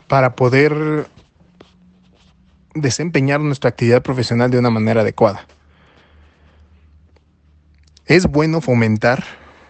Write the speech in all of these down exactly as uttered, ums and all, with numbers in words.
para poder desempeñar nuestra actividad profesional de una manera adecuada. Es bueno fomentar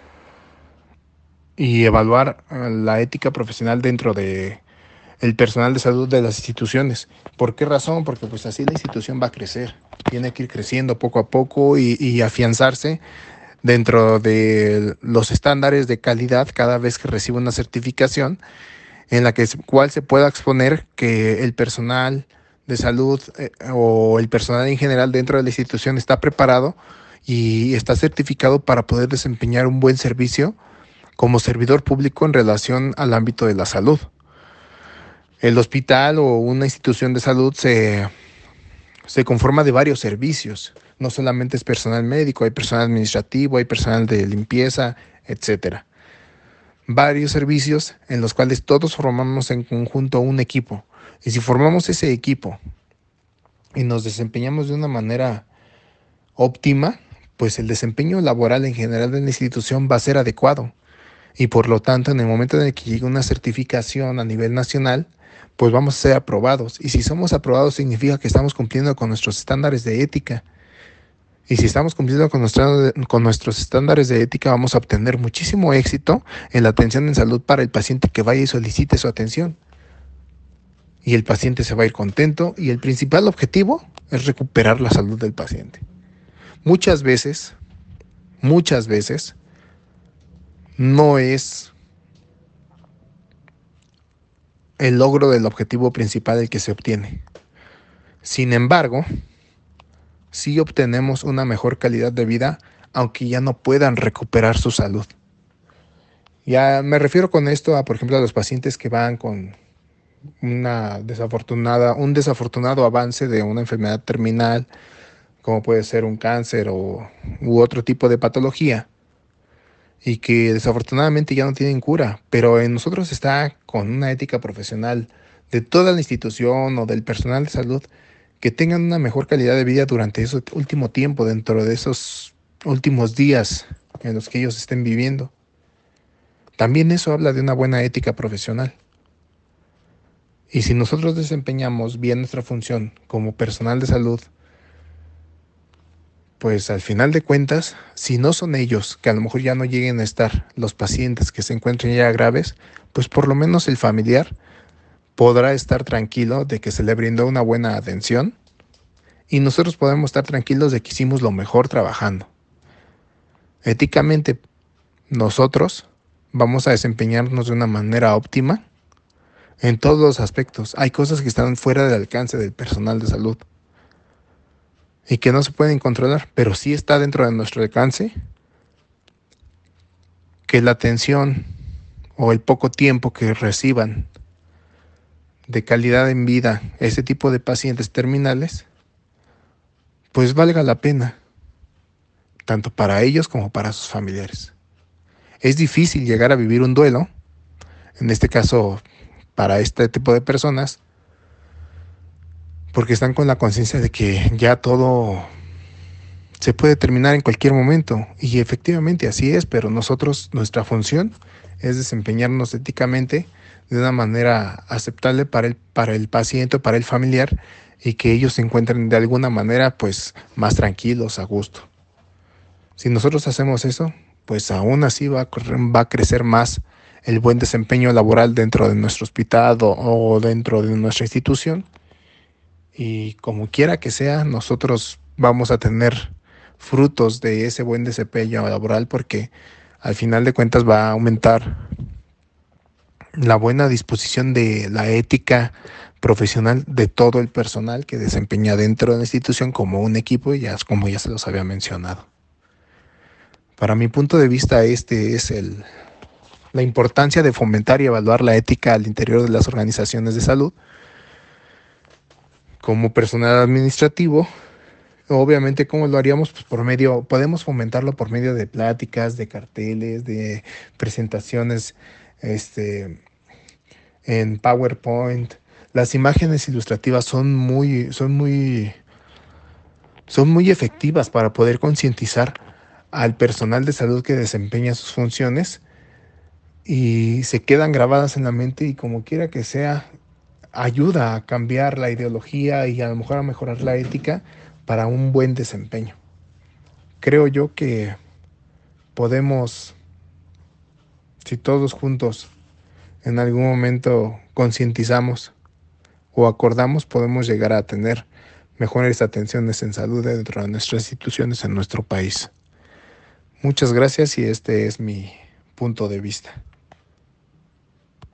y evaluar la ética profesional dentro de el personal de salud de las instituciones. ¿Por qué razón? Porque pues así la institución va a crecer, tiene que ir creciendo poco a poco y, y afianzarse dentro de los estándares de calidad cada vez que recibe una certificación en la que cual se pueda exponer que el personal de salud eh, o el personal en general dentro de la institución está preparado y está certificado para poder desempeñar un buen servicio como servidor público en relación al ámbito de la salud. El hospital o una institución de salud se, se conforma de varios servicios. No solamente es personal médico, hay personal administrativo, hay personal de limpieza, etcétera. Varios servicios en los cuales todos formamos en conjunto un equipo. Y si formamos ese equipo y nos desempeñamos de una manera óptima, pues el desempeño laboral en general de la institución va a ser adecuado. Y por lo tanto, en el momento en el que llegue una certificación a nivel nacional, pues vamos a ser aprobados. Y si somos aprobados significa que estamos cumpliendo con nuestros estándares de ética. Y si estamos cumpliendo con, nuestra, con nuestros estándares de ética, vamos a obtener muchísimo éxito en la atención en salud para el paciente que vaya y solicite su atención. Y el paciente se va a ir contento y el principal objetivo es recuperar la salud del paciente. Muchas veces, muchas veces, no es el logro del objetivo principal el que se obtiene. Sin embargo, sí obtenemos una mejor calidad de vida, aunque ya no puedan recuperar su salud. Ya me refiero con esto a, por ejemplo, a los pacientes que van con una desafortunada, un desafortunado avance de una enfermedad terminal, como puede ser un cáncer o, u otro tipo de patología, y que desafortunadamente ya no tienen cura, pero en nosotros está con una ética profesional de toda la institución o del personal de salud que tengan una mejor calidad de vida durante ese último tiempo, dentro de esos últimos días en los que ellos estén viviendo. También eso habla de una buena ética profesional. Y si nosotros desempeñamos bien nuestra función como personal de salud, pues al final de cuentas, si no son ellos, que a lo mejor ya no lleguen a estar los pacientes que se encuentren ya graves, pues por lo menos el familiar podrá estar tranquilo de que se le brindó una buena atención y nosotros podemos estar tranquilos de que hicimos lo mejor trabajando. Éticamente, nosotros vamos a desempeñarnos de una manera óptima en todos los aspectos. Hay cosas que están fuera del alcance del personal de salud y que no se pueden controlar, pero sí está dentro de nuestro alcance que la atención o el poco tiempo que reciban de calidad en vida ese tipo de pacientes terminales, pues valga la pena, tanto para ellos como para sus familiares. Es difícil llegar a vivir un duelo, en este caso para este tipo de personas, porque están con la conciencia de que ya todo se puede terminar en cualquier momento. Y efectivamente así es, pero nosotros, nuestra función es desempeñarnos éticamente de una manera aceptable para el, para el paciente o para el familiar y que ellos se encuentren de alguna manera pues más tranquilos, a gusto. Si nosotros hacemos eso, pues aún así va a, va a crecer más el buen desempeño laboral dentro de nuestro hospital o, o dentro de nuestra institución. Y como quiera que sea, nosotros vamos a tener frutos de ese buen desempeño laboral porque al final de cuentas va a aumentar la buena disposición de la ética profesional de todo el personal que desempeña dentro de la institución como un equipo, ya como ya se los había mencionado. Para mi punto de vista, este es el, la importancia de fomentar y evaluar la ética al interior de las organizaciones de salud. Como personal administrativo, obviamente, ¿cómo lo haríamos? Pues por medio, podemos fomentarlo por medio de pláticas, de carteles, de presentaciones, este, en PowerPoint. Las imágenes ilustrativas son muy, son muy, son muy efectivas para poder concientizar al personal de salud que desempeña sus funciones y se quedan grabadas en la mente y como quiera que sea, ayuda a cambiar la ideología y a lo mejor a mejorar la ética para un buen desempeño. Creo yo que podemos, si todos juntos en algún momento concientizamos o acordamos, podemos llegar a tener mejores atenciones en salud dentro de nuestras instituciones en nuestro país. Muchas gracias y este es mi punto de vista.